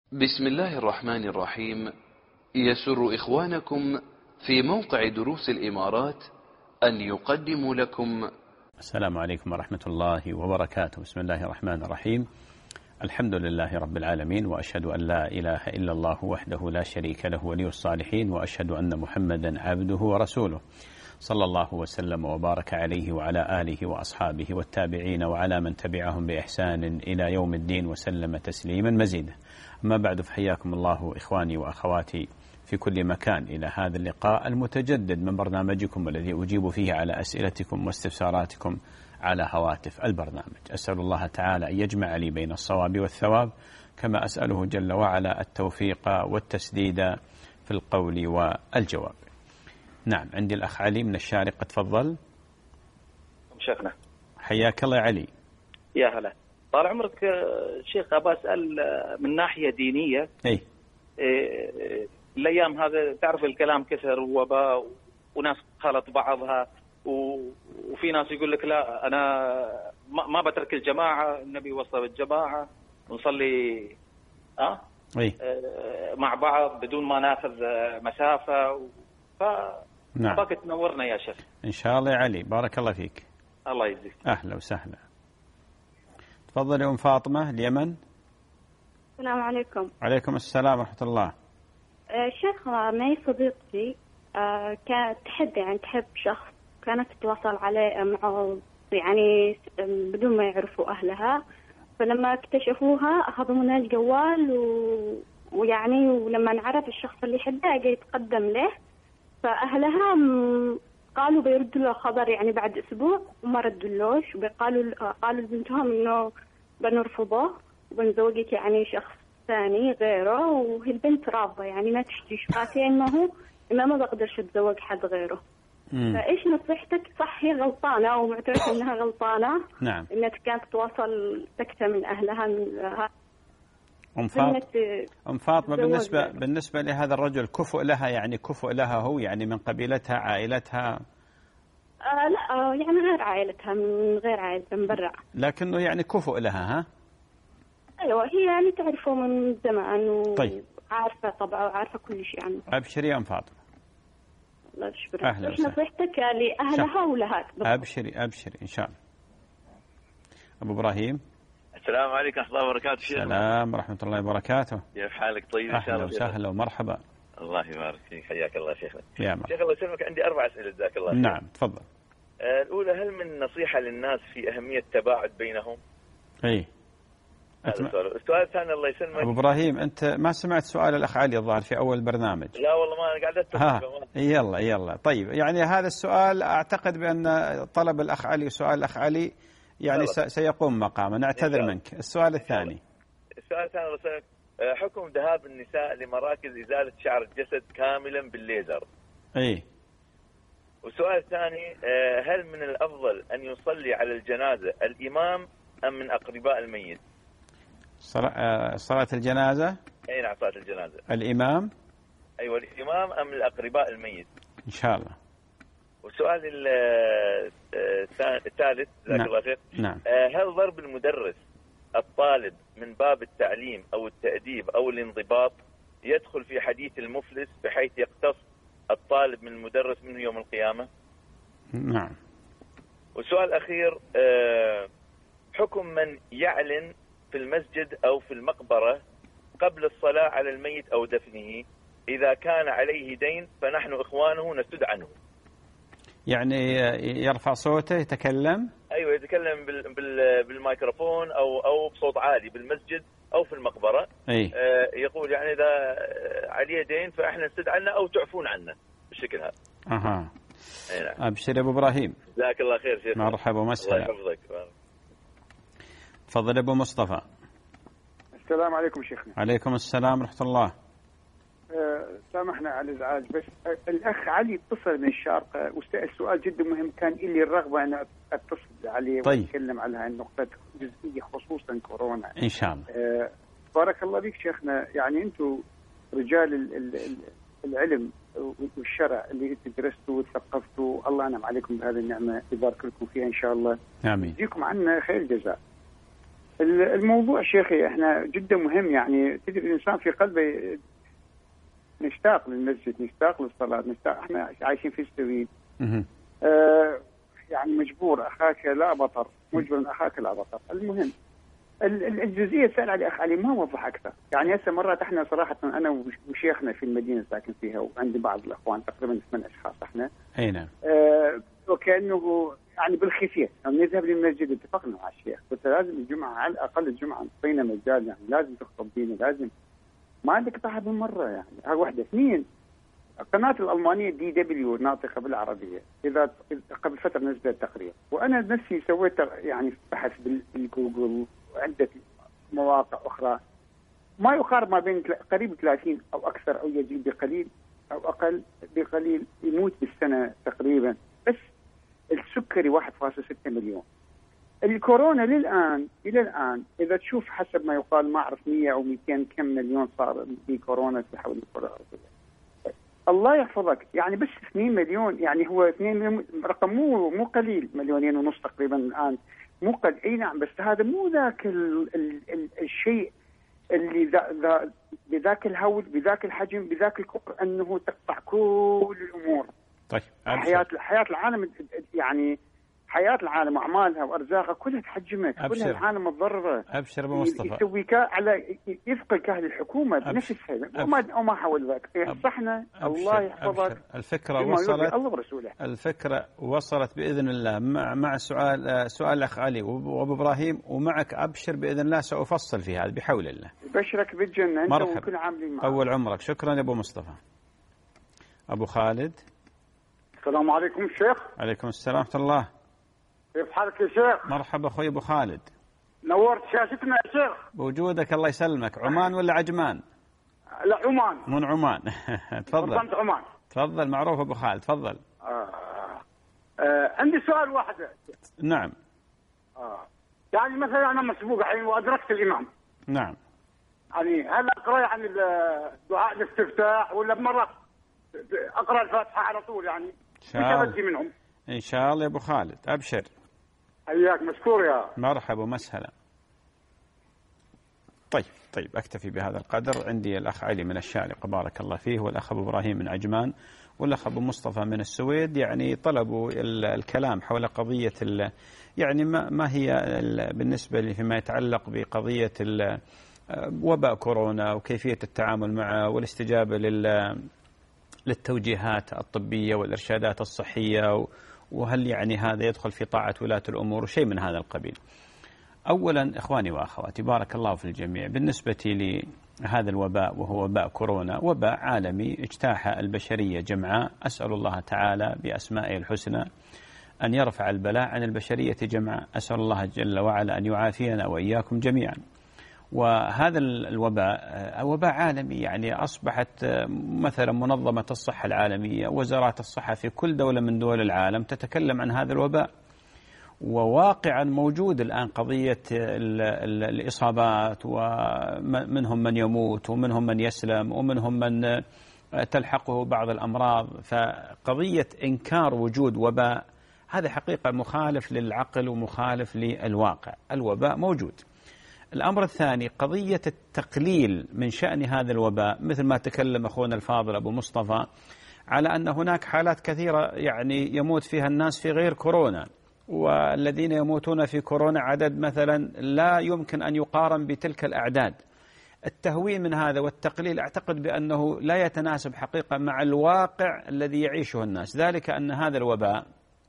بسم الله الرحمن الرحيم. يسر إخوانكم في موقع دروس الإمارات أن يقدموا لكم. السلام عليكم ورحمة الله وبركاته. بسم الله الرحمن الرحيم. الحمد لله رب العالمين، وأشهد أن لا إله إلا الله وحده لا شريك له ولي الصالحين، وأشهد أن محمدا عبده ورسوله، صلى الله وسلم وبارك عليه وعلى آله وأصحابه والتابعين وعلى من تبعهم بإحسان إلى يوم الدين وسلم تسليما مزيدا. أما بعد، فحياكم الله إخواني وأخواتي في كل مكان إلى هذا اللقاء المتجدد من برنامجكم الذي أجيب فيه على أسئلتكم واستفساراتكم على هواتف البرنامج. أسأل الله تعالى أن يجمع لي بين الصواب والثواب، كما أسأله جل وعلا التوفيق والتسديد في القول والجواب. نعم، عندي الأخ علي من الشارقة، تفضل. شيخنا حياك الله يا علي. يا هلا، طال عمرك شيخ. أبا أسأل من ناحية دينية. الأيام هذا تعرف الكلام كثر ووباء وناس خلط بعضها، وفي ناس يقول لك لا أنا ما بترك الجماعة، النبي وصى بالجماعة ونصلي مع بعض بدون ما ناخذ مسافة. نعم، باك تنورنا يا شيخ. إن شاء الله يا علي، بارك الله فيك. الله يجزيك. أهلا وسهلا. تفضل يا أم فاطمة اليمن. السلام عليكم. عليكم السلام ورحمة الله. شيخ، معي صديقتي كانت تحب تحب شخص، كانت تتواصل عليه معه يعني بدون ما يعرفوا أهلها، فلما اكتشفوها أخذوا منها الجوال ويعني ولما نعرف الشخص اللي يحبه جاي يتقدم له، فأهلها قالوا بيردوا له خبر يعني بعد أسبوع وما ردولوش، قالوا لبنتهم إنه بنرفضه وبنزوجك يعني شخص ثاني غيره، وهي البنت رافضة يعني ما تشتري شقاتي إنه ما بقدرش أتزوج حد غيره. فإيش نصيحتك؟ صح هي غلطانة ومعترفة إنها غلطانة. نعم. إنها كانت تتواصل سكتة من أهلها أم فاطمة بالنسبة لهذا الرجل كفؤ لها، يعني كفؤ لها هو يعني من قبيلتها عائلتها؟ لا يعني غير عائلتها، من غير عائلتها، من برا، لكنه يعني كفؤ لها. ها أيوة، هي يعني تعرفه من زمان طيب، وعارفة طبعه وعارفة كل شيء عنه. أبشري يا أم فاطمة. الله يشكرك. أهلا إيش نصيحتك لأهلها ولها؟ أبشري إن شاء الله. أبو إبراهيم. السلام عليكم ورحمة الله وبركاته. السلام ورحمة الله وبركاته. كيف حالك؟ طيب إن شاء الله. أهلا وسهلا ومرحبا. الله يبارك فيك، حياك الله شيخنا. يا مرحبا. شيخ الله يسلمك، عندي 4 أسئلة جزاك الله. نعم تفضل. الأولى، هل من نصيحة للناس في أهمية التباعد بينهم؟ هذا السؤال الثاني الله يسلمك. أبو إبراهيم، أنت ما سمعت سؤال الأخ علي الظاهر في أول برنامج؟ لا والله ما أنا قاعد أتفق. يلا طيب، يعني هذا السؤال أعتقد بأن طلب الأخ علي سؤال الأخ علي يعني سيقوم مقامه، نعتذر منك. السؤال الثاني. السؤال الثاني الله يسلمك، حكم ذهاب النساء لمراكز إزالة شعر الجسد كاملا بالليزر. والسؤال الثاني، هل من الأفضل أن يصلي على الجنازة الإمام أم من أقرباء الميت؟ صلاة الجنازة. أي نعم، صلاة الجنازة الإمام. أيوة، الإمام أم الأقرباء الميت؟ إن شاء الله. والسؤال الثالث جزاك الله خير. نعم. هل ضرب المدرس الطالب من باب التعليم أو التأديب أو الانضباط يدخل في حديث المفلس بحيث يقتص الطالب من المدرس منه يوم القيامة؟ نعم. والسؤال الأخير، حكم من يعلن في المسجد أو في المقبرة قبل الصلاة على الميت أو دفنه، إذا كان عليه دين فنحن إخوانه نسد عنه. يعني يرفع صوته، يتكلم. أيوة، يتكلم بالميكروفون أو بصوت عالي بالمسجد أو في المقبرة. يقول يعني إذا عليه دين فإحنا نسد عنه أو تعفون عنه بالشكل هذا. نعم. أبشر أبو إبراهيم. جزاك الله خير شيخ. مرحبا ومسهلا. الله يحفظك. تفضل أبو مصطفى. السلام عليكم شيخنا. عليكم السلام ورحمة الله. سامحنا على الإزعاج، بس الأخ علي اتصل من الشارقة وسأل سؤال جدا مهم، كان لي الرغبة أن أتصل عليه وأتكلم على هاي النقطة جزئية خصوصا كورونا. إن شاء الله. بارك الله فيك شيخنا، يعني أنتم رجال العلم والشرع اللي أنتم درستوا وثقفتوا، الله أنعم عليكم بهذه النعمة، يبارك لكم فيها إن شاء الله. آمين. يجزيكم عنا خير الجزاء. الموضوع شيخي احنا جدا مهم، يعني تدري الانسان في قلبه نشتاق للمسجد، نشتاق للصلاه، نشتاق، احنا عايشين في السويد. يعني مجبور اخاك لا بطر، مجبر اخاك لا بطر. المهم الجزئيه سأل علي اخ علي ما وضح اكثر. يعني هسه مرات احنا صراحه انا وشيخنا في المدينه ساكن فيها، وعندي بعض الاخوان تقريبا 8 اشخاص احنا. اي نعم. وكانه يعني بالخفيه نذهب للمسجد، اتفقنا مع الشيخ قلت لازم الجمعه على الاقل الجمعه نعطينا مجال، يعني لازم تخطب بينا، لازم ما عندك طاحه بالمره. يعني هاي واحده. اثنين، القناه الالمانيه DW ناطقه بالعربيه، اذا قبل فتره نزلت تقرير، وانا نفسي سويت يعني بحث بالجوجل وعده مواقع اخرى، ما يقارب ما بين قريب 30 او اكثر او يزيد بقليل او اقل بقليل يموت بالسنه تقريبا. بس السكري 1.6 مليون. الكورونا الى الان اذا تشوف حسب ما يقال ما اعرف 100 او 200 كم مليون صار في كورونا في حول الكره الارضيه. الله يحفظك، يعني بس 2 مليون، يعني هو 2 مليون رقم مو قليل، 2.5 مليون تقريبا الان، مو قليل. اي نعم، بس هذا مو ذاك الشيء اللي بذاك الهول، بذاك الحجم، بذاك الكبر، انه تقطع كل الامور. طيب حياة العالم، يعني حياة العالم واعمالها وارزاقها كلها تحجمت، كلها العالم متضرره. ابشر ابو مصطفى، يسوي على يثقل كاهل الحكومه بنفسها وما حول ذاك. صحنا الله يحفظك. الفكره وصلت باذن الله. مع سؤال الاخ علي وابو ابراهيم، ومعك ابشر باذن الله سافصل في هذا بحول الله. بشرك بالجنه انت وكل عاملين معك. اول عمرك. شكرا يا ابو مصطفى. ابو خالد. السلام عليكم شيخ. عليكم السلام ورحمه الله. كيف حالك يا شيخ؟ مرحبا اخوي ابو خالد. نورت شاشتنا يا شيخ. بوجودك الله يسلمك. عمان ولا عجمان؟ لا عمان. من عمان. تفضل. منطقة عمان. تفضل معروف ابو خالد، تفضل. عندي سؤال واحد. نعم. يعني مثلا انا مسبوق الحين وادركت الامام. نعم. يعني هل اقرا يعني دعاء الاستفتاح ولا بمره اقرا الفاتحه على طول؟ يعني مش منهم. ان شاء الله يا ابو خالد، ابشر. حياك، مشكور يا مرحبا ومسهلا. طيب اكتفي بهذا القدر. عندي الاخ علي من الشارقه بارك الله فيه، والاخ ابو ابراهيم من عجمان، والاخ ابو مصطفى من السويد، يعني طلبوا الكلام حول قضيه يعني ما هي بالنسبه فيما يتعلق بقضيه وباء كورونا وكيفيه التعامل معه والاستجابه للتوجيهات الطبيه والارشادات الصحيه، وهل يعني هذا يدخل في طاعة ولاة الأمور وشيء من هذا القبيل. أولا إخواني وأخواتي بارك الله في الجميع، بالنسبة لهذا الوباء وهو وباء كورونا، وباء عالمي اجتاح البشرية جمعاء، أسأل الله تعالى بأسمائه الحسنى أن يرفع البلاء عن البشرية جمعاء، أسأل الله جل وعلا أن يعافينا وإياكم جميعا. وهذا الوباء وباء عالمي، يعني أصبحت مثلا منظمة الصحة العالمية، وزارات الصحة في كل دولة من دول العالم تتكلم عن هذا الوباء، وواقعا موجود الآن قضية الإصابات، ومنهم من يموت ومنهم من يسلم ومنهم من تلحقه بعض الأمراض. فقضية إنكار وجود وباء هذا حقيقة مخالف للعقل ومخالف للواقع. الوباء موجود. الأمر الثاني قضية التقليل من شأن هذا الوباء، مثل ما تكلم أخونا الفاضل أبو مصطفى على أن هناك حالات كثيرة يعني يموت فيها الناس في غير كورونا، والذين يموتون في كورونا عدد مثلا لا يمكن أن يقارن بتلك الأعداد. التهوين من هذا والتقليل أعتقد بأنه لا يتناسب حقيقة مع الواقع الذي يعيشه الناس، ذلك أن هذا الوباء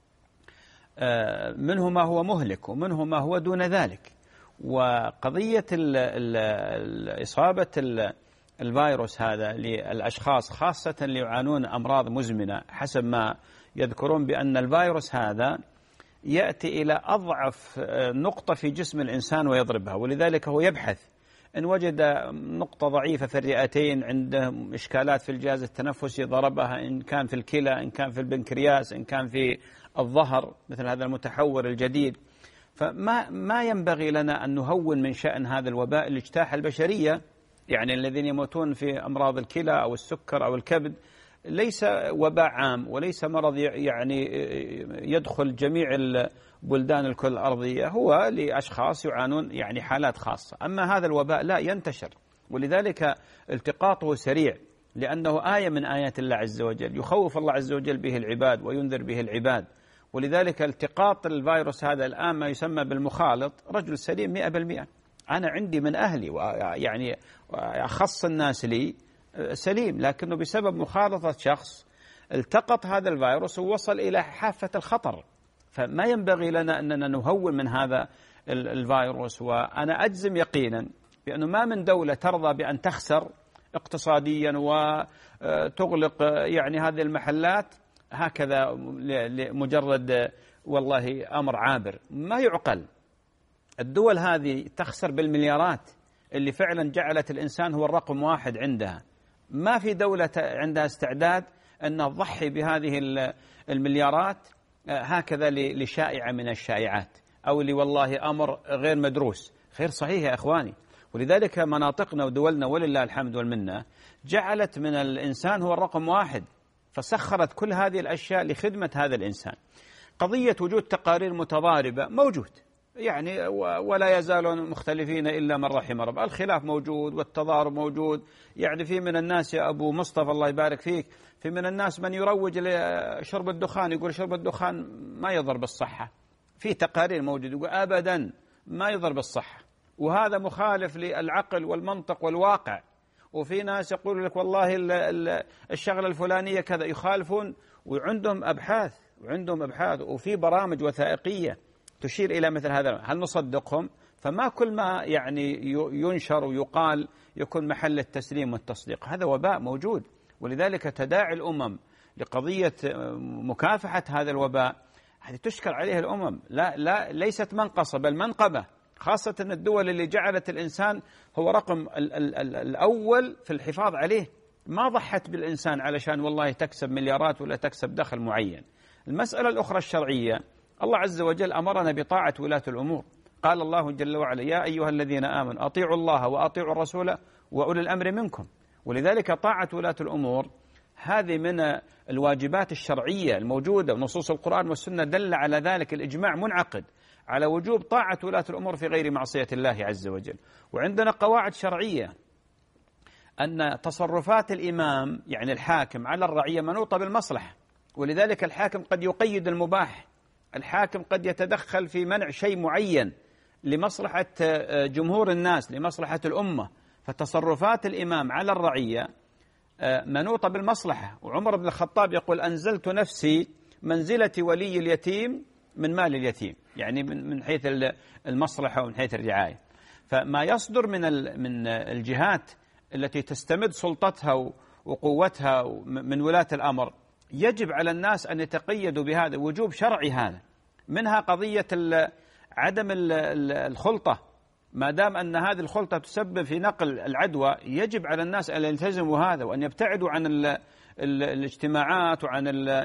منه ما هو مهلك ومنه ما هو دون ذلك. وقضية إصابة الفيروس هذا للأشخاص خاصة اللي يعانون أمراض مزمنة، حسب ما يذكرون بأن الفيروس هذا يأتي إلى أضعف نقطة في جسم الإنسان ويضربها، ولذلك هو يبحث إن وجد نقطة ضعيفة في الرئتين، عنده إشكالات في الجهاز التنفسي ضربها، إن كان في الكلى، إن كان في البنكرياس، إن كان في الظهر مثل هذا المتحور الجديد. فما ينبغي لنا أن نهون من شأن هذا الوباء اللي اجتاح البشرية، يعني الذين يموتون في أمراض الكلى أو السكر أو الكبد ليس وباء عام وليس مرض يعني يدخل جميع البلدان الكرة الأرضية، هو لأشخاص يعانون يعني حالات خاصة. أما هذا الوباء لا ينتشر، ولذلك التقاطه سريع، لأنه آية من آيات الله عز وجل، يخوف الله عز وجل به العباد وينذر به العباد. ولذلك التقاط الفيروس هذا الآن ما يسمى بالمخالط، رجل سليم 100%. أنا عندي من أهلي يعني أخص الناس لي سليم، لكنه بسبب مخالطة شخص التقط هذا الفيروس ووصل إلى حافة الخطر. فما ينبغي لنا أننا نهون من هذا الفيروس. وأنا أجزم يقينا بأنه ما من دولة ترضى بأن تخسر اقتصاديا وتغلق يعني هذه المحلات هكذا لمجرد والله أمر عابر، ما يعقل. الدول هذه تخسر بالمليارات اللي فعلا جعلت الإنسان هو الرقم واحد عندها. ما في دولة عندها استعداد أن تضحي بهذه المليارات هكذا لشائعة من الشائعات أو والله أمر غير مدروس. غير صحيح يا إخواني. ولذلك مناطقنا ودولنا ولله الحمد والمنة جعلت من الإنسان هو الرقم واحد، فسخرت كل هذه الأشياء لخدمة هذا الإنسان. قضية وجود تقارير متضاربة موجود يعني، ولا يزالون مختلفين إلا من رحم رب. الخلاف موجود والتضارب موجود. يعني في من الناس يا أبو مصطفى الله يبارك فيك، في من الناس من يروج لشرب الدخان، يقول شرب الدخان ما يضر بالصحة. في تقارير موجود يقول أبدا ما يضر بالصحة، وهذا مخالف للعقل والمنطق والواقع. وفي ناس يقول لك والله الشغلة الفلانية كذا، يخالفون وعندهم أبحاث وفي برامج وثائقية تشير إلى مثل هذا. هل نصدقهم؟ فما كل ما يعني ينشر ويقال يكون محل التسليم والتصديق. هذا وباء موجود. ولذلك تداعي الأمم لقضية مكافحة هذا الوباء هذه تشكر عليها الأمم، لا ليست منقصة بل منقبة، خاصة الدول اللي جعلت الإنسان هو رقم الأول في الحفاظ عليه. ما ضحت بالإنسان علشان والله تكسب مليارات ولا تكسب دخل معين. المسألة الأخرى الشرعية، الله عز وجل أمرنا بطاعة ولاة الأمور. قال الله جل وعلا يا أيها الذين آمنوا أطيعوا الله وأطيعوا الرسول وأولي الأمر منكم. ولذلك طاعة ولاة الأمور هذه من الواجبات الشرعية الموجودة، ونصوص القرآن والسنة دل على ذلك. الإجماع منعقد على وجوب طاعة ولاة الأمور في غير معصية الله عز وجل. وعندنا قواعد شرعية أن تصرفات الإمام يعني الحاكم على الرعية منوطة بالمصلحة. ولذلك الحاكم قد يقيد المباح، الحاكم قد يتدخل في منع شيء معين لمصلحة جمهور الناس، لمصلحة الأمة. فتصرفات الإمام على الرعية منوطة بالمصلحة. وعمر بن الخطاب يقول أنزلت نفسي منزلة ولي اليتيم من مال اليتيم، يعني من حيث المصلحة ومن حيث الرعاية. فما يصدر من الجهات التي تستمد سلطتها وقوتها من ولاة الأمر يجب على الناس أن يتقيدوا بهذا وجوب شرعي. هذا منها قضية عدم الخلطة. ما دام أن هذه الخلطة تسبب في نقل العدوى يجب على الناس أن يلتزموا هذا وأن يبتعدوا عن الاجتماعات وعن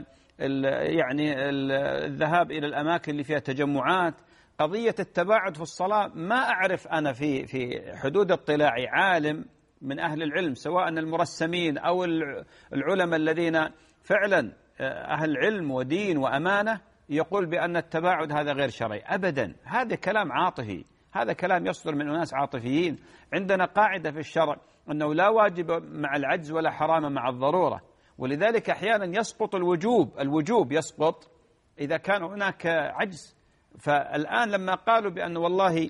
يعني الذهاب إلى الأماكن اللي فيها تجمعات. قضية التباعد في الصلاة، ما أعرف أنا في حدود اطلاعي عالم من أهل العلم سواء المرسمين أو العلماء الذين فعلا أهل علم ودين وأمانة يقول بأن التباعد هذا غير شرعي أبدا. هذا كلام عاطفي، هذا كلام يصدر من أناس عاطفيين. عندنا قاعدة في الشرع أنه لا واجب مع العجز ولا حرام مع الضرورة. ولذلك أحيانا يسقط الوجوب يسقط إذا كان هناك عجز. فالآن لما قالوا بأن والله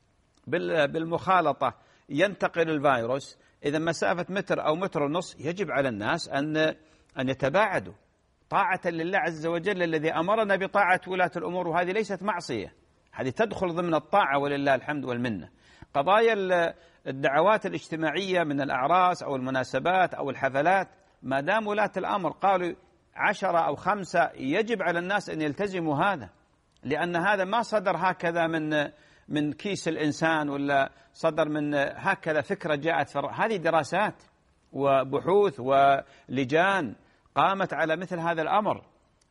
بالمخالطة ينتقل الفيروس، إذا مسافة متر أو متر ونص يجب على الناس أن يتباعدوا طاعة لله عز وجل الذي أمرنا بطاعة ولاة الأمور. وهذه ليست معصية، هذه تدخل ضمن الطاعة ولله الحمد والمنة. قضايا الدعوات الاجتماعية من الأعراس أو المناسبات أو الحفلات، ما دام ولاة الأمر قالوا 10 أو 5 يجب على الناس أن يلتزموا هذا، لأن هذا ما صدر هكذا من كيس الإنسان ولا صدر من هكذا فكرة جاءت. هذه دراسات وبحوث ولجان قامت على مثل هذا الأمر.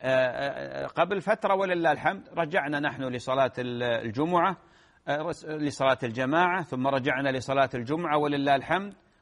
قبل فترة ولله الحمد رجعنا نحن لصلاة الجمعة، لصلاة الجماعة، ثم رجعنا لصلاة الجمعة ولله الحمد،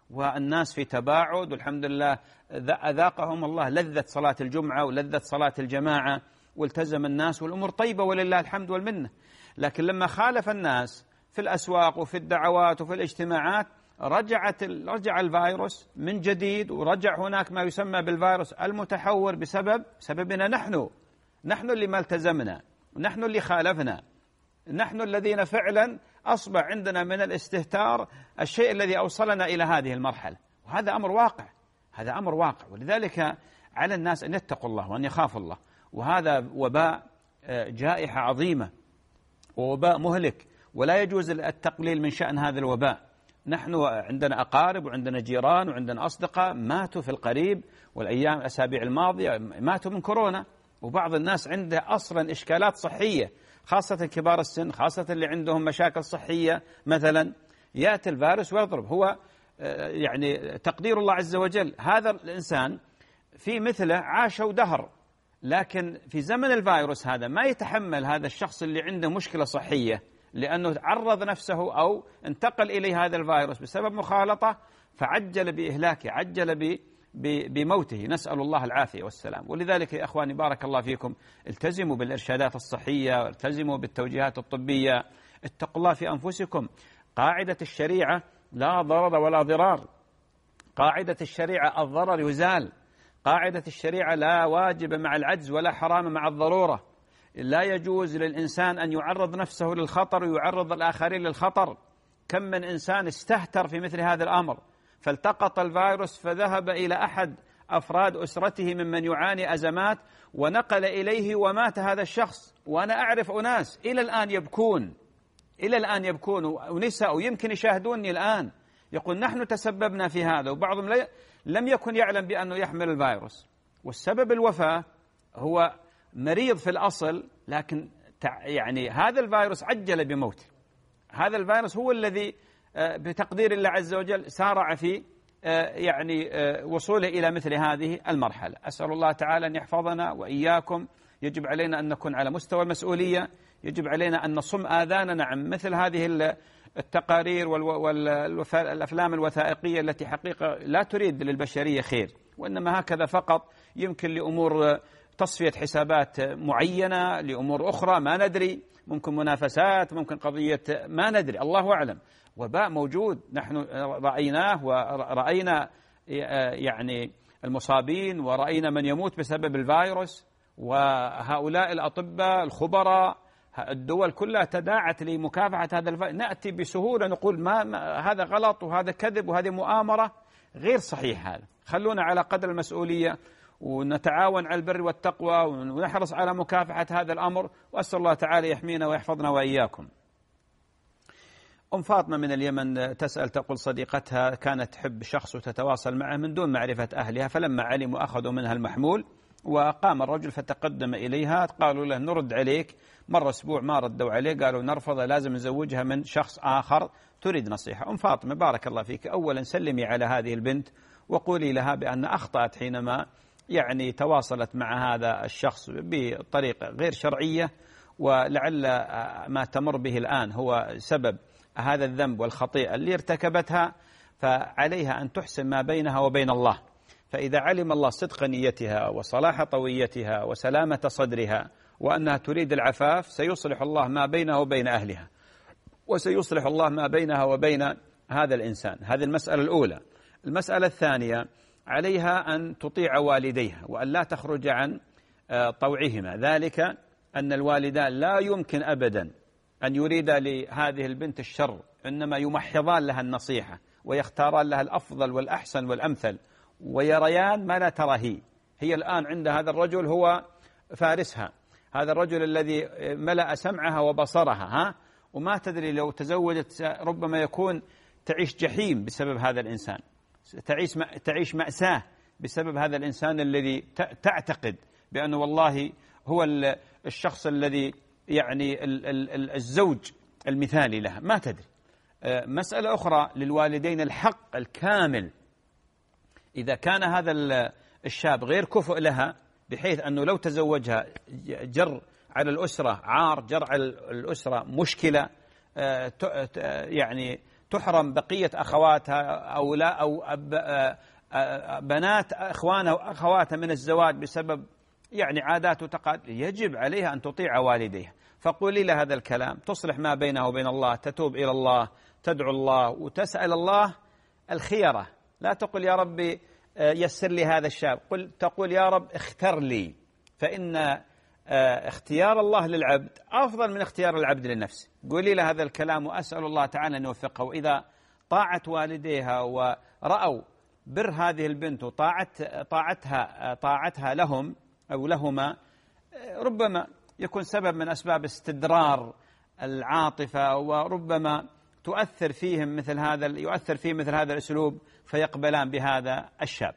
والناس في تباعد، والحمد لله أذاقهم الله لذة صلاة الجمعة ولذة صلاة الجماعة، والتزم الناس والأمور طيبة ولله الحمد والمنة. لكن لما خالف الناس في الأسواق وفي الدعوات وفي الاجتماعات رجع الفيروس من جديد، ورجع هناك ما يسمى بالفيروس المتحور بسببنا نحن اللي ما التزمنا، نحن اللي خالفنا، نحن الذين فعلا أصبح عندنا من الاستهتار الشيء الذي أوصلنا إلى هذه المرحلة. وهذا أمر واقع، ولذلك على الناس أن يتقوا الله وأن يخافوا الله. وهذا وباء، جائحة عظيمة ووباء مهلك، ولا يجوز التقليل من شأن هذا الوباء. نحن عندنا أقارب وعندنا جيران وعندنا أصدقاء ماتوا في القريب الأسابيع الماضية، ماتوا من كورونا. وبعض الناس عنده أصلا إشكالات صحية، خاصة كبار السن، خاصة اللي عندهم مشاكل صحية مثلا، يأتي الفيروس ويضرب. هو يعني تقدير الله عز وجل، هذا الإنسان في مثله عاشوا دهر، لكن في زمن الفيروس هذا ما يتحمل هذا الشخص اللي عنده مشكلة صحية، لأنه عرض نفسه أو انتقل إليه هذا الفيروس بسبب مخالطة، فعجل بإهلاكه، عجل بموته، نسأل الله العافية والسلام. ولذلك يا أخواني بارك الله فيكم، التزموا بالإرشادات الصحية، التزموا بالتوجيهات الطبية، اتقوا الله في أنفسكم. قاعدة الشريعة لا ضرر ولا ضرار، قاعدة الشريعة الضرر يزال، قاعدة الشريعة لا واجب مع العجز ولا حرام مع الضرورة. لا يجوز للإنسان أن يعرض نفسه للخطر ويعرض الآخرين للخطر. كم من إنسان استهتر في مثل هذا الأمر، فالتقط الفيروس فذهب إلى أحد أفراد أسرته ممن يعاني أزمات ونقل إليه ومات هذا الشخص. وأنا أعرف أناس إلى الآن يبكون ونساء يمكن يشاهدوني الآن، يقول نحن تسببنا في هذا، وبعضهم لم يكن يعلم بأنه يحمل الفيروس. والسبب الوفاة هو مريض في الأصل، لكن يعني هذا الفيروس عجل بموته. هذا الفيروس هو الذي بتقدير الله عز وجل سارع في يعني وصوله إلى مثل هذه المرحلة. أسأل الله تعالى أن يحفظنا وإياكم. يجب علينا أن نكون على مستوى المسؤولية، يجب علينا أن نصم آذاننا عن مثل هذه التقارير والأفلام الوثائقية التي حقيقة لا تريد للبشرية خير، وإنما هكذا فقط يمكن لأمور تصفية حسابات معينة، لأمور أخرى ما ندري، ممكن منافسات، ممكن قضية ما ندري، الله أعلم. وباء موجود نحن رأيناه، ورأينا يعني المصابين، ورأينا من يموت بسبب الفيروس. وهؤلاء الأطباء الخبراء، الدول كلها تداعت لمكافحة هذا الفيروس. نأتي بسهولة نقول ما هذا غلط وهذا كذب وهذه مؤامرة، غير صحيح هذا. خلونا على قدر المسؤولية ونتعاون على البر والتقوى ونحرص على مكافحة هذا الأمر، وأسأل الله تعالى يحمينا ويحفظنا وإياكم. أم فاطمة من اليمن تسأل، تقول صديقتها كانت تحب شخص وتتواصل معه من دون معرفة أهلها، فلما علموا أخذوا منها المحمول، وقام الرجل فتقدم إليها، قالوا له نرد عليك، مر أسبوع ما ردوا عليه، قالوا نرفض، لازم نزوجها من شخص آخر، تريد نصيحة. أم فاطمة بارك الله فيك، أولا سلمي على هذه البنت وقولي لها بأن أخطأت حينما يعني تواصلت مع هذا الشخص بطريقة غير شرعية، ولعل ما تمر به الآن هو سبب هذا الذنب والخطيئة اللي ارتكبتها، فعليها أن تحسن ما بينها وبين الله. فإذا علم الله صدق نيتها وصلاح طويتها وسلامة صدرها وأنها تريد العفاف، سيصلح الله ما بينها وبين أهلها، وسيصلح الله ما بينها وبين هذا الإنسان. هذه المسألة الأولى. المسألة الثانية، عليها أن تطيع والديها وأن لا تخرج عن طوعهما، ذلك أن الوالدان لا يمكن أبدا أن يريدا لهذه البنت الشر، إنما يمحضان لها النصيحة ويختاران لها الأفضل والأحسن والأمثل، ويريان ما لا ترى هي الآن عند هذا الرجل هو فارسها، هذا الرجل الذي ملأ سمعها وبصرها، وما تدري لو تزوجت ربما يكون تعيش جحيم بسبب هذا الإنسان، تعيش مأساة بسبب هذا الإنسان الذي تعتقد بأنه والله هو الشخص الذي يعني الزوج المثالي لها، ما تدري. مسألة أخرى للوالدين الحق الكامل، إذا كان هذا الشاب غير كفؤ لها بحيث أنه لو تزوجها جر على الأسرة عار، جر على الأسرة مشكلة، يعني تحرم بقية أخواتها أو لا أو بنات إخوانها وأخواتها من الزواج بسبب يعني عادات وتقاليد، يجب عليها أن تطيع والديها. فقولي لها هذا الكلام، تصلح ما بينها وبين الله، تتوب إلى الله، تدعو الله وتسأل الله الخيرة. لا تقول يا ربي يسر لي هذا الشاب، تقول يا رب اختر لي، فإن اختيار الله للعبد أفضل من اختيار العبد للنفس. قولي له هذا الكلام وأسأل الله تعالى أن يوفقها. وإذا طاعت والديها ورأوا بر هذه البنت طاعتها لهم أو لهما، ربما يكون سبب من أسباب استدرار العاطفة، وربما يؤثر فيه مثل هذا الأسلوب فيقبلان بهذا الشاب.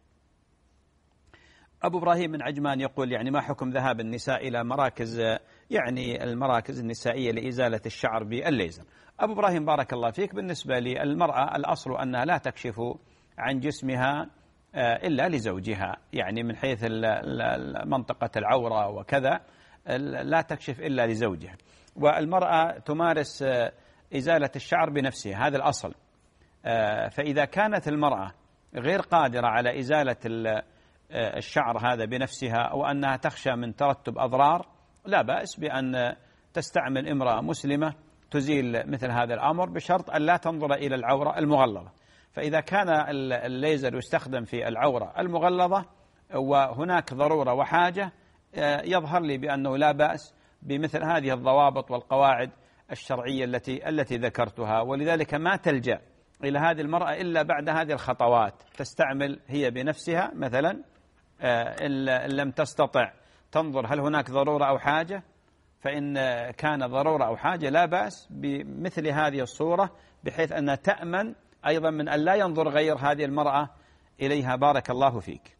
أبو إبراهيم من عجمان يقول يعني ما حكم ذهاب النساء إلى المراكز النسائية لإزالة الشعر بالليزر؟ أبو إبراهيم بارك الله فيك، بالنسبة للمرأة الأصل أنها لا تكشف عن جسمها إلا لزوجها، يعني من حيث منطقة العورة وكذا لا تكشف إلا لزوجها، والمرأة تمارس إزالة الشعر بنفسها، هذا الأصل. فإذا كانت المرأة غير قادرة على إزالة الشعر هذا بنفسها أو أنها تخشى من ترتب أضرار، لا بأس بأن تستعمل امرأة مسلمة تزيل مثل هذا الأمر، بشرط أن لا تنظر إلى العورة المغلظة. فإذا كان الليزر يستخدم في العورة المغلظة وهناك ضرورة وحاجة، يظهر لي بأنه لا بأس بمثل هذه الضوابط والقواعد الشرعية التي ذكرتها. ولذلك ما تلجأ إلى هذه المرأة إلا بعد هذه الخطوات، تستعمل هي بنفسها مثلا، إن لم تستطع تنظر هل هناك ضرورة أو حاجة، فإن كان ضرورة أو حاجة لا بأس بمثل هذه الصورة، بحيث أن تأمن أيضا من أن لا ينظر غير هذه المرأة إليها. بارك الله فيك.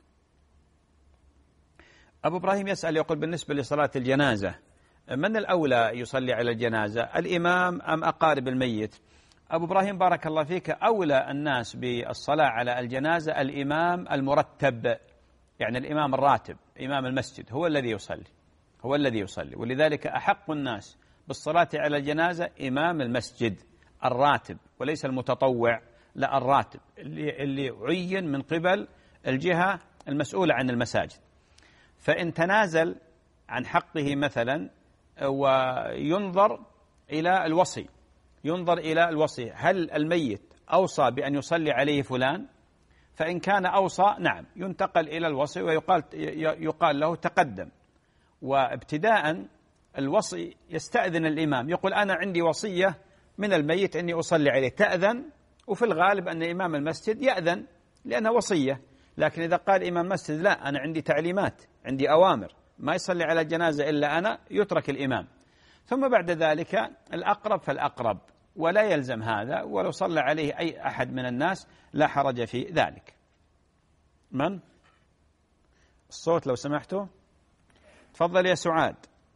أبو إبراهيم يسأل يقول بالنسبة لصلاة الجنازة، من الأولى يصلي على الجنازة، الإمام أم أقارب الميت؟ أبو إبراهيم بارك الله فيك، أولى الناس بالصلاة على الجنازة الإمام المرتب، يعني الإمام الراتب، إمام المسجد هو الذي يصلي، ولذلك أحق الناس بالصلاة على الجنازة إمام المسجد الراتب، وليس المتطوع، لا الراتب اللي عين من قبل الجهة المسؤولة عن المساجد. فإن تنازل عن حقه مثلا وينظر إلى الوصي، هل الميت أوصى بأن يصلي عليه فلان؟ فإن كان أوصى نعم ينتقل إلى الوصي ويقال له تقدم، وابتداء الوصي يستأذن الإمام، يقول أنا عندي وصية من الميت أني أصلي عليه، تأذن، وفي الغالب أن إمام المسجد يأذن لأنها وصية. لكن إذا قال إمام المسجد لا أنا عندي تعليمات، عندي أوامر، ما يصلي على الجنازة إلا أنا، يترك الإمام. ثم بعد ذلك الأقرب فالأقرب، ولا يلزم هذا، ولو صلى عليه أي أحد من الناس لا حرج في ذلك. من؟ الصوت لو سمحتوا. تفضل يا سعاد.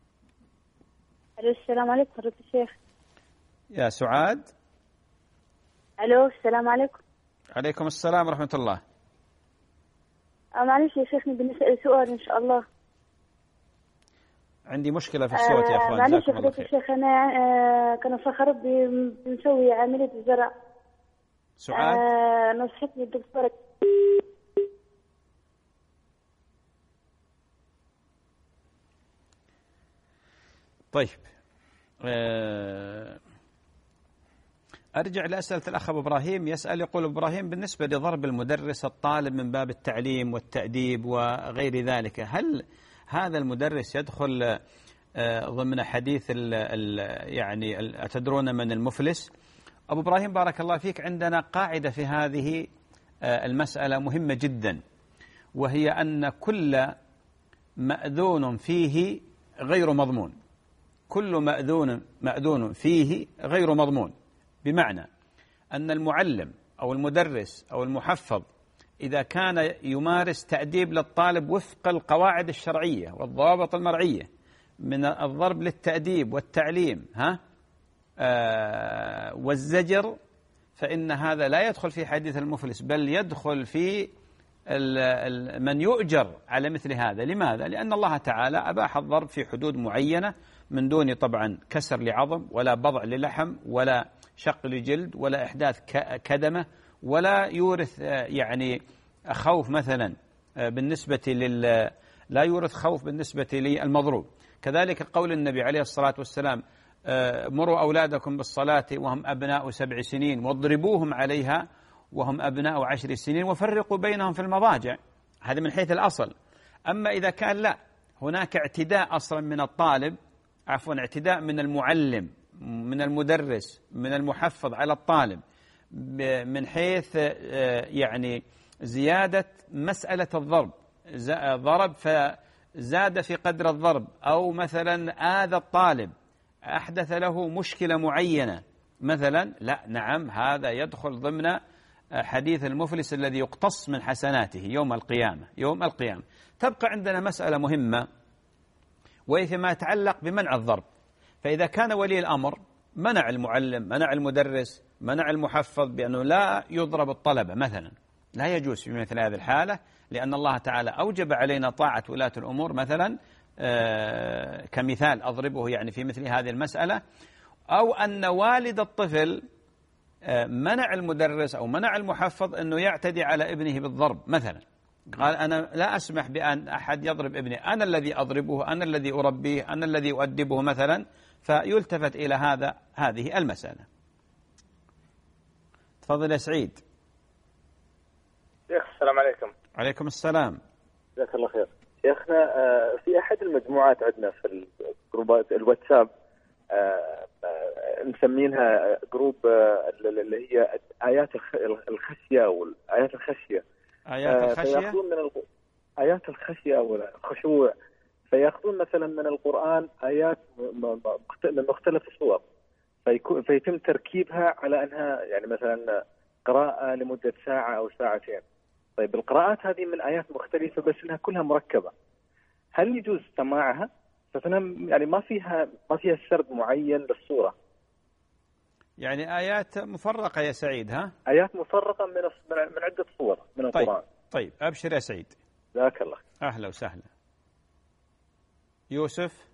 السلام عليكم حضرة الشيخ. يا سعاد. الو السلام عليكم. عليكم السلام ورحمة الله. معلش يا شيخني بنسأل سؤال إن شاء الله. عندي مشكلة في الصوت يا أخوان. معلش حضرة الشيخ، أنا كان فخر بنسوي عملية الزرع. سعاد. نصحتني الدكتورة. طيب، أرجع لأسئلة الأخ أبو إبراهيم. يسأل يقول أبو إبراهيم بالنسبة لضرب المدرس الطالب من باب التعليم والتأديب وغير ذلك، هل هذا المدرس يدخل ضمن حديث يعني أتدرون من المفلس؟ أبو إبراهيم بارك الله فيك، عندنا قاعدة في هذه المسألة مهمة جدا، وهي أن كل مأذون فيه غير مضمون، كل مأذون فيه غير مضمون، بمعنى أن المعلم أو المدرس أو المحفظ إذا كان يمارس تأديب للطالب وفق القواعد الشرعية والضوابط المرعية من الضرب للتأديب والتعليم والزجر، فإن هذا لا يدخل في حديث المفلس، بل يدخل في من يؤجر على مثل هذا. لماذا؟ لأن الله تعالى أباح الضرب في حدود معينة من دون طبعا كسر لعظم ولا بضع للحم ولا شق لجلد ولا إحداث كدمة ولا يورث يعني خوف مثلا بالنسبة لا يورث خوف بالنسبة للمضروب. كذلك قول النبي عليه الصلاة والسلام مروا أولادكم بالصلاة وهم أبناء 7 سنين واضربوهم عليها وهم أبناء 10 سنين وفرقوا بينهم في المضاجع. هذا من حيث الأصل. أما إذا كان لا، هناك اعتداء أصلا من الطالب، عفوا اعتداء من المعلم من المدرس من المحفظ على الطالب من حيث يعني زيادة مسألة الضرب، ضرب فزاد في قدر الضرب، أو مثلا آذى الطالب أحدث له مشكلة معينة مثلا، لا نعم هذا يدخل ضمن حديث المفلس الذي يقتص من حسناته يوم القيامة. يوم القيامة تبقى عندنا مسألة مهمة وهي فيما يتعلق بمنع الضرب. فإذا كان ولي الأمر منع المعلم منع المدرس منع المحفظ بأنه لا يضرب الطلبة مثلا، لا يجوز في مثل هذه الحالة، لأن الله تعالى أوجب علينا طاعة ولاة الأمور مثلا كمثال أضربه يعني في مثل هذه المسألة. أو أن والد الطفل منع المدرس أو منع المحفظ أنه يعتدي على ابنه بالضرب مثلا، قال أنا لا أسمح بأن أحد يضرب ابني، أنا الذي أضربه أنا الذي أربيه أنا الذي أؤدبه مثلا، فيلتفت إلى هذه المسألة. تفضل يا سعيد. شيخ السلام عليكم. عليكم السلام. جزاك الله خير. شيخنا في أحد المجموعات عندنا في الجروبات الواتساب مسمينها جروب اللي هي آيات الخشية والآيات الخشية. آيات الخشية. فيأخذون من آيات الخشية والخشوع، فيأخذون مثلا من القرآن آيات من مختلف الصور، فيتم تركيبها على أنها يعني مثلا قراءة لمدة ساعة أو ساعتين. طيب القراءات هذه من آيات مختلفة بس إنها كلها مركبة، هل يجوز سماعها؟ يعني ما فيها سرد معين للصورة، يعني آيات مفرقة يا سعيد. ها آيات مفرقة من عدة صور من القرآن. طيب أبشر يا سعيد. جزاك الله. أهلا وسهلا. يوسف.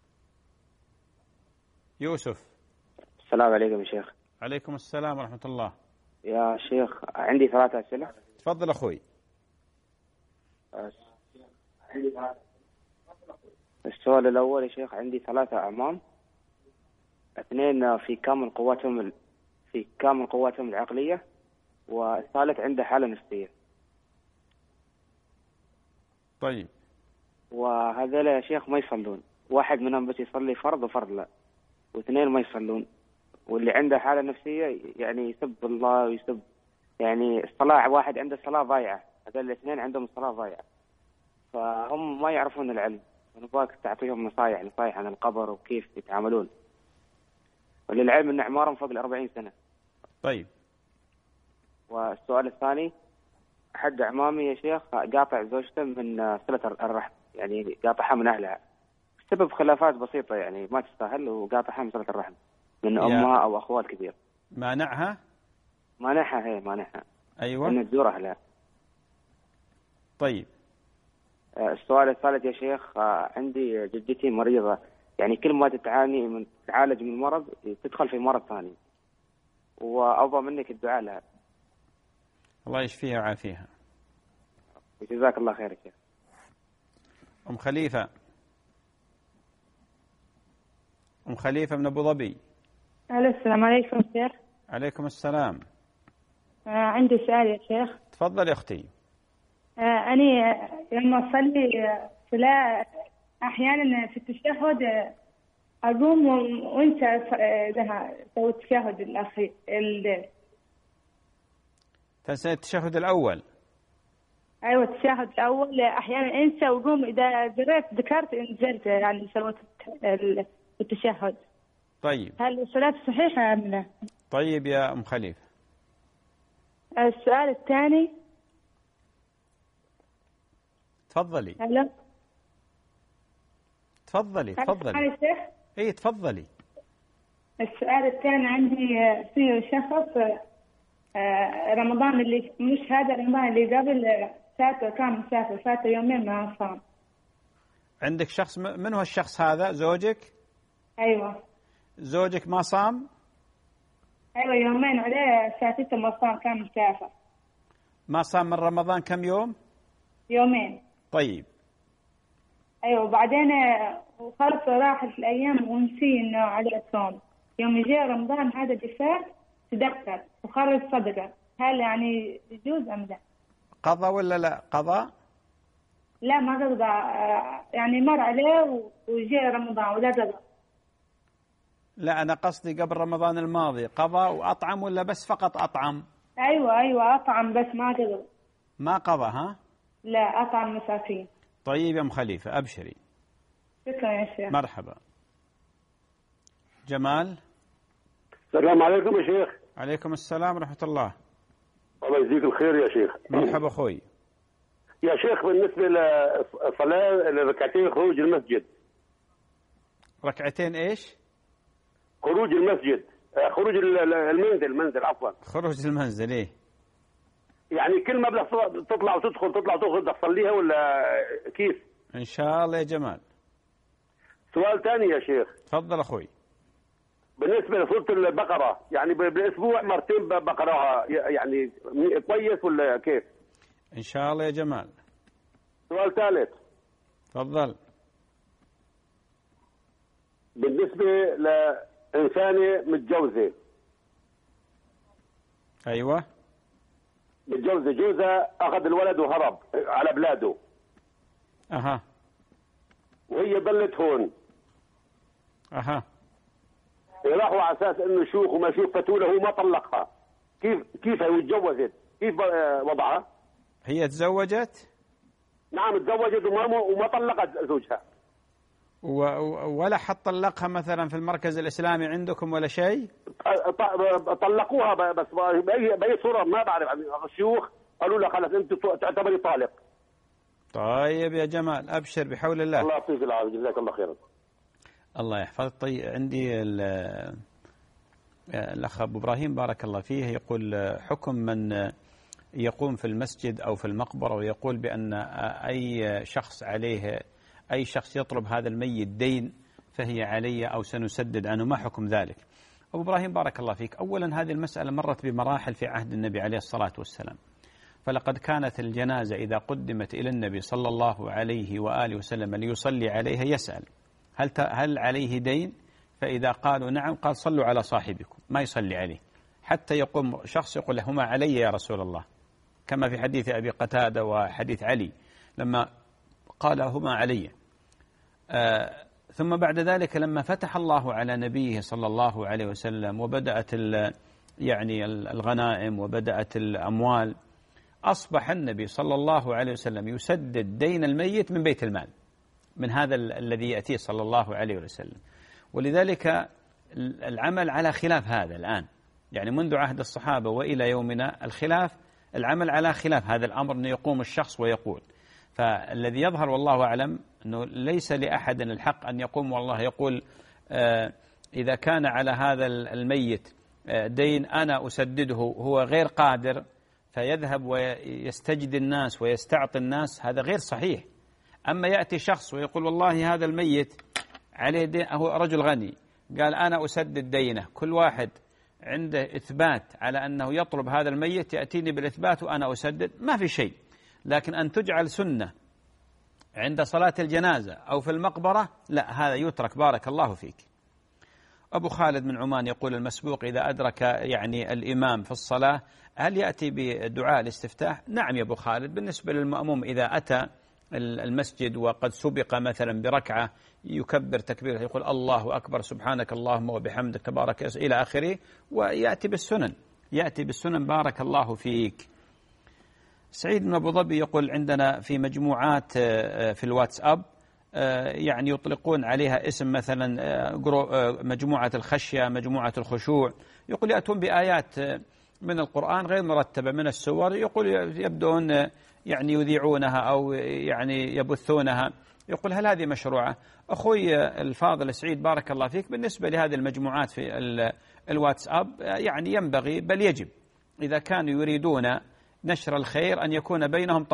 السلام عليكم يا شيخ. عليكم السلام ورحمة الله. يا شيخ عندي 3 أسئلة. تفضل أخوي. السؤال الأول يا شيخ، عندي 3 أعمام، 2 في كامل قواتهم العقلية، والثالث عنده حالة نفسية. طيب. وهذول يا شيخ ما يصلون، واحد منهم بس يصلي فرض وفرض لا، و2 ما يصلون، واللي عنده حالة نفسية يعني يسب الله ويسب يعني الصلاة، واحد عنده الصلاة ضايعة، هذول 2 عندهم الصلاة ضايعة، فهم ما يعرفون العلم، ونبغاك تعطيهم نصايح عن القبر وكيف يتعاملون، وللعلم أن أعمارهم فوق 40 سنة. طيب. والسؤال الثاني، أحد أعمامي يا شيخ قاطع زوجته من صلة الرحم، يعني قاطعها من أهلها بسبب خلافات بسيطة يعني ما تستاهل، وقاطعها من صلة الرحم من أمها أو أخوها الكبير. مانعها. أيوة. أن تزور أهلها. طيب. السؤال الثالث يا شيخ، عندي جدتي مريضة، يعني كل ما تعالج من مرض تدخل في مرض ثاني، وأبغى منك الدعاء لها. الله يشفيها ويعافيها. جزاك الله خير يا شيخ. أم خليفة من أبو ظبي. السلام عليكم شيخ. عليكم السلام. عندي سؤال يا شيخ. تفضل يا أختي. أنا لما أصلي صلاة أحيانا في التشهد أقوم وأنسى سوي التشهد الأخير. تنسى التشهد الأول. أيوة التشهد الأول أحيانا أنسى وأقوم إذا ذكرت نزلت يعني سويت التشهد. طيب. هل الصلاة صحيحة أم لا؟ طيب يا أم خليفة. السؤال الثاني. تفضلي. هلا. تفضلي. اي تفضلي. السؤال الثاني عندي، في شخص رمضان اللي مش هذا رمضان اللي قبل كان مسافر، فات يومين ما صام. عندك شخص، من هو الشخص هذا؟ زوجك؟ ايوه. زوجك ما صام؟ أيوة يومين عليه الساعة 6 ما صام، كان مسافر. ما صام من رمضان كم يوم؟ يومين. طيب. أيوة وبعدين خلص راحت الأيام ونسي إنه عليه صوم. يوم جاء رمضان هذا اللي فات تذكر وخرج صدقة، هل يعني يجوز أم لا؟ قضى ولا لا؟ قضى؟ لا ما قضى، يعني مر عليه وجاء رمضان ولا قضى. لا أنا قصدي قبل رمضان الماضي قضى وأطعم ولا بس فقط أطعم؟ أيوة أطعم بس ما قضى. ما قضى ها؟ لا أطعم مساكين. طيب يا أم خليفة أبشري. شكرا يا شيخ. مرحبا. جمال. السلام عليكم يا شيخ. عليكم السلام ورحمة الله. الله يجزيك الخير يا شيخ. مرحبا أخوي. يا شيخ بالنسبة لصلاة ركعتين خروج المسجد. ركعتين إيش؟ خروج المسجد، خروج المنزل عفوا. خروج المنزل إيه؟ يعني كل ما بدك تطلع وتدخل بدك تصليها ولا كيف؟ إن شاء الله يا جمال. سؤال ثاني يا شيخ. تفضل أخوي. بالنسبة لسورة البقرة، يعني بالأسبوع مرتين بقراها، يعني كويس ولا كيف؟ إن شاء الله يا جمال. سؤال ثالث. تفضل. بالنسبة لإنسانة متجوزة. أيوة. متجوزة، جوزها أخذ الولد وهرب على بلاده. أها. وهي ضلت هون. أها. راحوا على أساس إنه شيوخ وما شيوخ فتوا له وما طلقها. كيف هي اتجوزت؟ كيف وضعها؟ هي تزوجت؟ نعم تزوجت وما طلقت زوجها. ولا حد طلقها مثلا في المركز الإسلامي عندكم ولا شيء؟ طلقوها بس بأي صورة ما بعرف، يعني الشيوخ قالوا لها خلاص أنت تعتبري طالق. طيب يا جمال أبشر بحول الله. الله يعطيك العافية، جزاك الله خيرا. الله يحفظك. طيب عندي الأخ أبو إبراهيم بارك الله فيه يقول حكم من يقوم في المسجد أو في المقبرة ويقول بأن أي شخص يطلب هذا الميت دين فهي علي أو سنسدد عنه، ما حكم ذلك؟ أبو إبراهيم بارك الله فيك، أولا هذه المسألة مرت بمراحل في عهد النبي عليه الصلاة والسلام، فلقد كانت الجنازة إذا قدمت إلى النبي صلى الله عليه وآله وسلم ليصلي عليها يسأل هل عليه دين؟ فإذا قالوا نعم قال صلوا على صاحبكم، ما يصلي عليه حتى يقوم شخص يقول هما علي يا رسول الله، كما في حديث أبي قتادة وحديث علي لما قال هما علي. ثم بعد ذلك لما فتح الله على نبيه صلى الله عليه وسلم وبدأت يعني الغنائم وبدأت الأموال، أصبح النبي صلى الله عليه وسلم يسدد دين الميت من بيت المال، من هذا الذي يأتيه صلى الله عليه وسلم. ولذلك العمل على خلاف هذا الآن، يعني منذ عهد الصحابة وإلى يومنا العمل على خلاف هذا الأمر، أنه يقوم الشخص ويقول. فالذي يظهر والله أعلم أنه ليس لأحد الحق أن يقوم والله يقول إذا كان على هذا الميت دين أنا أسدده، هو غير قادر فيذهب ويستجد الناس ويستعطي الناس، هذا غير صحيح. أما يأتي شخص ويقول والله هذا الميت عليه دين، هو رجل غني قال أنا أسدد دينه، كل واحد عنده إثبات على أنه يطلب هذا الميت يأتيني بالإثبات وأنا أسدد، ما في شيء. لكن أن تجعل سنة عند صلاة الجنازة أو في المقبرة لا، هذا يترك بارك الله فيك. أبو خالد من عمان يقول المسبوق إذا أدرك يعني الإمام في الصلاة هل يأتي بدعاء الاستفتاح؟ نعم يا أبو خالد، بالنسبة للمأموم إذا أتى المسجد وقد سبق مثلا بركعة يكبر تكبير يقول الله أكبر سبحانك اللهم وبحمدك تبارك إلى آخره، ويأتي بالسنن بارك الله فيك. سعيد من أبو ظبي يقول عندنا في مجموعات في الواتساب يعني يطلقون عليها اسم مثلا مجموعة الخشية، مجموعة الخشوع، يقول يأتون بآيات من القرآن غير مرتبة من السور، يقول يبدون يعني يذيعونها أو يعني يبثونها، يقول هل هذه مشروعة؟ أخوي الفاضل سعيد بارك الله فيك، بالنسبة لهذه المجموعات في الواتساب يعني ينبغي بل يجب إذا كانوا يريدون نشر الخير أن يكون بينهم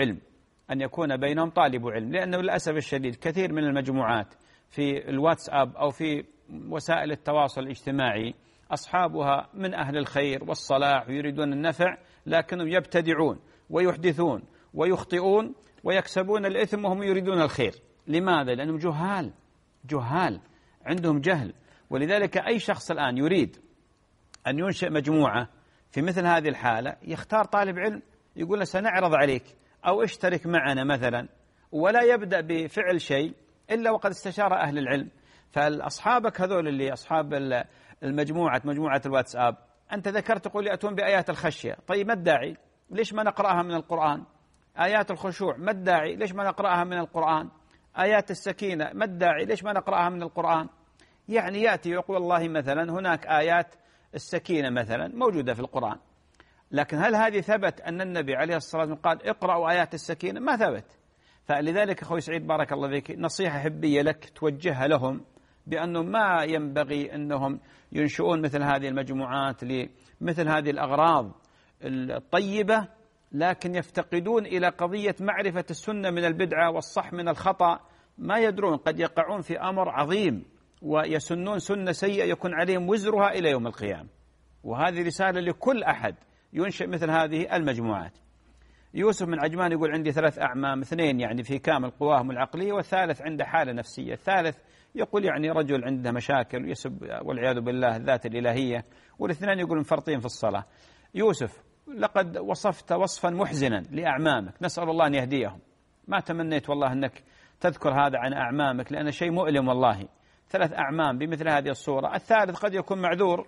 طالب علم، لأنه للأسف الشديد كثير من المجموعات في الواتساب أو في وسائل التواصل الاجتماعي أصحابها من أهل الخير والصلاح ويريدون النفع، لكنهم يبتدعون ويحدثون ويخطئون ويكسبون الإثم وهم يريدون الخير. لماذا؟ لأنهم جهال عندهم جهل. ولذلك أي شخص الآن يريد أن ينشئ مجموعة في مثل هذه الحالة يختار طالب علم يقول له سنعرض عليك أو اشترك معنا مثلا، ولا يبدأ بفعل شيء إلا وقد استشار أهل العلم. فأصحابك هذول اللي أصحاب مجموعة الواتساب، أنت ذكرت تقول يأتون بآيات الخشية، طيب ما الداعي؟ ليش ما نقرأها من القرآن؟ آيات الخشوع ما الداعي؟ ليش ما نقرأها من القرآن؟ آيات السكينة ما الداعي؟ ليش ما نقرأها من القرآن؟ يعني يأتي ويقول والله مثلا هناك آيات السكينة مثلا موجودة في القرآن، لكن هل هذه ثبت أن النبي عليه الصلاة والسلام قال اقرأوا آيات السكينة؟ ما ثبت. فلذلك أخوي سعيد بارك الله فيك نصيحة حبية لك توجهها لهم بأنه ما ينبغي أنهم ينشؤون مثل هذه المجموعات لمثل هذه الأغراض الطيبة، لكن يفتقدون إلى قضية معرفة السنة من البدعة والصح من الخطأ، ما يدرون قد يقعون في أمر عظيم ويسنون سنة سيئة يكون عليهم وزرها إلى يوم القيامة. وهذه رسالة لكل أحد ينشئ مثل هذه المجموعات. يوسف من عجمان يقول عندي 3 أعمام، 2 يعني في كامل قواهم العقلية، والثالث عنده حالة نفسية، الثالث يقول يعني رجل عنده مشاكل ويسب والعياذ بالله الذات الإلهية، والاثنين يقول مفرطين في الصلاة. يوسف لقد وصفت وصفا محزنا لأعمامك، نسأل الله أن يهديهم. ما تمنيت والله أنك تذكر هذا عن أعمامك، لأن شيء مؤلم والله. 3 أعمام بمثل هذه الصورة. الثالث قد يكون معذور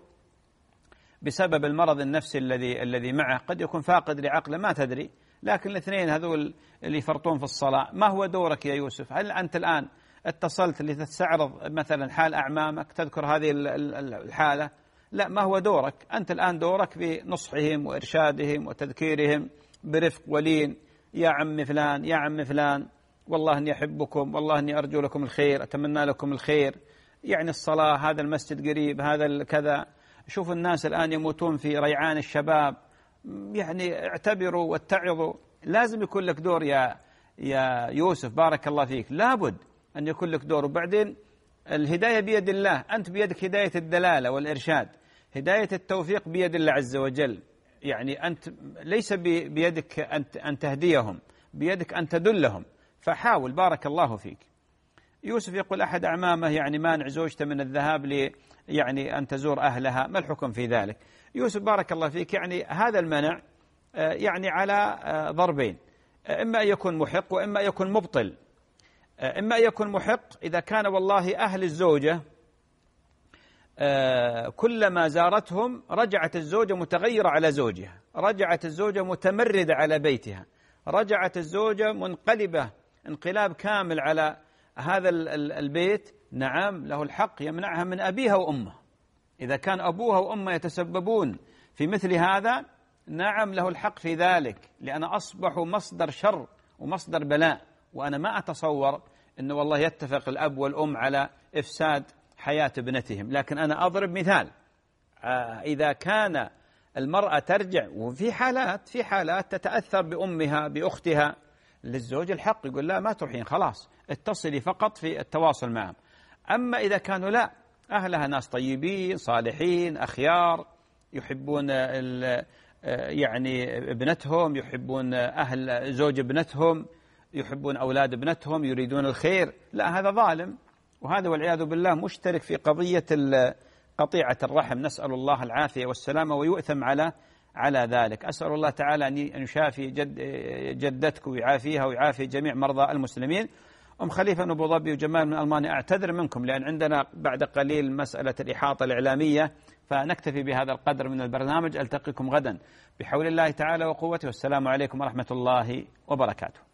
بسبب المرض النفسي الذي معه، قد يكون فاقد لعقله ما تدري، لكن الاثنين هذول اللي يفرطون في الصلاة. ما هو دورك يا يوسف؟ هل أنت الآن اتصلت لتستعرض مثلا حال أعمامك تذكر هذه الحالة؟ لا، ما هو دورك أنت الآن؟ دورك بنصحهم وإرشادهم وتذكيرهم برفق ولين. يا عم فلان، يا عم فلان، والله أني أحبكم، والله أني أرجو لكم الخير، أتمنى لكم الخير، يعني الصلاة، هذا المسجد قريب، هذا كذا، شوف الناس الآن يموتون في ريعان الشباب، يعني اعتبروا واتعظوا. لازم يكون لك دور يا يوسف بارك الله فيك، لابد أن يكون لك دور. وبعدين الهداية بيد الله، أنت بيدك هداية الدلالة والإرشاد، هداية التوفيق بيد الله عز وجل. يعني أنت ليس بيدك أن تهديهم، بيدك أن تدلهم، فحاول بارك الله فيك. يوسف يقول أحد أعمامه يعني مانع زوجته من الذهاب يعني أن تزور أهلها، ما الحكم في ذلك؟ يوسف بارك الله فيك يعني هذا المنع يعني على ضربين، إما أن يكون محق وإما أن يكون مبطل. إما أن يكون محق إذا كان والله أهل الزوجة كلما زارتهم رجعت الزوجة متغيرة على زوجها، رجعت الزوجة متمردة على بيتها، رجعت الزوجة منقلبة انقلاب كامل على هذا البيت، نعم له الحق يمنعها من أبيها وأمها. إذا كان أبوها وأمها يتسببون في مثل هذا، نعم له الحق في ذلك، لأن أصبحوا مصدر شر ومصدر بلاء. وأنا ما أتصور أنه والله يتفق الأب والأم على إفساد حياة ابنتهم، لكن أنا أضرب مثال. إذا كان المرأة ترجع، وفي حالات تتأثر بأمها بأختها، للزوج الحق يقول لا ما تروحين، خلاص اتصلي فقط في التواصل معهم. أما إذا كانوا لا، أهلها ناس طيبين صالحين أخيار، يحبون يعني ابنتهم، يحبون أهل زوج ابنتهم، يحبون أولاد ابنتهم، يريدون الخير، لا هذا ظالم، وهذا والعياذ بالله مشترك في قضية قطيعة الرحم، نسأل الله العافية والسلامة، ويؤثم على ذلك. أسأل الله تعالى أن يشافي جدتك ويعافيها ويعافي جميع مرضى المسلمين. أم خليفة من أبو ظبي وجمال من ألمانيا، أعتذر منكم لأن عندنا بعد قليل مسألة الإحاطة الإعلامية، فنكتفي بهذا القدر من البرنامج. ألتقيكم غدا بحول الله تعالى وقوته، والسلام عليكم ورحمة الله وبركاته.